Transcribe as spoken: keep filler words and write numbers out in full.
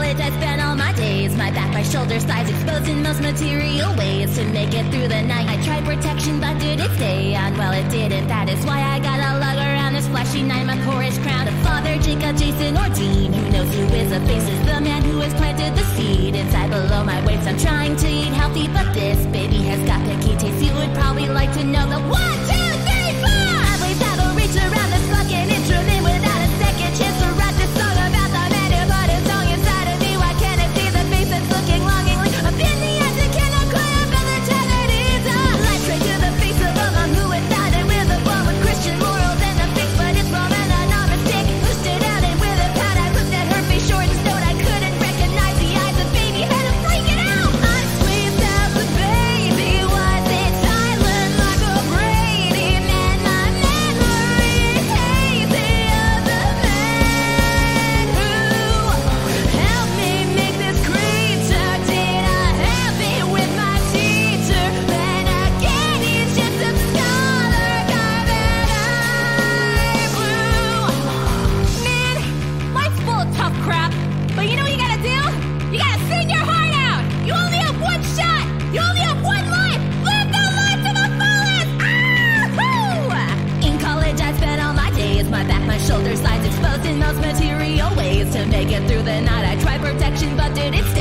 college I spent all my days, my back, my shoulders, thighs exposed in most material ways. To make it through the night I tried protection, but did it stay on? Well, it didn't. That is why I got a lug around this flashy nine, my chorus crown. A father, Jacob, Jason, or Dean, who knows who is a face, is the man who has planted the seed inside below my waist. I'm trying to eat healthy, but this baby has got picky taste. You would probably like to know the one, two, three, four. I believe that will reach around this fucking instrument without a second chance to write this song about the man who put his song inside of me. Why can't I see the face that's looking longingly up in the edge and cannot cry up in the eternity? Light straight to the face of a mom who had died and with a bomb with Christian morals and a fix, but it's wrong and I'm not mistaken. Pushed it out and with a pad I looked at her face short and stoned. I couldn't recognize the eyes of baby, had to freak it out. I squeezed out the baby, was it silent like a Brady man? My memory is hazy of the man who helped me make this creature. Did I have it with my teacher? Then again, he's just a scholar guy that I blew. Man, life's full of tough crap, but you know what you gotta do? You gotta sing your heart out. You only have one shot. You only have one life. Live the life to the fullest. Ah-hoo! In college, I spent all my days, my back, my shoulders, sides exposed in most material ways. To make it through the night, I tried protection, but did it stay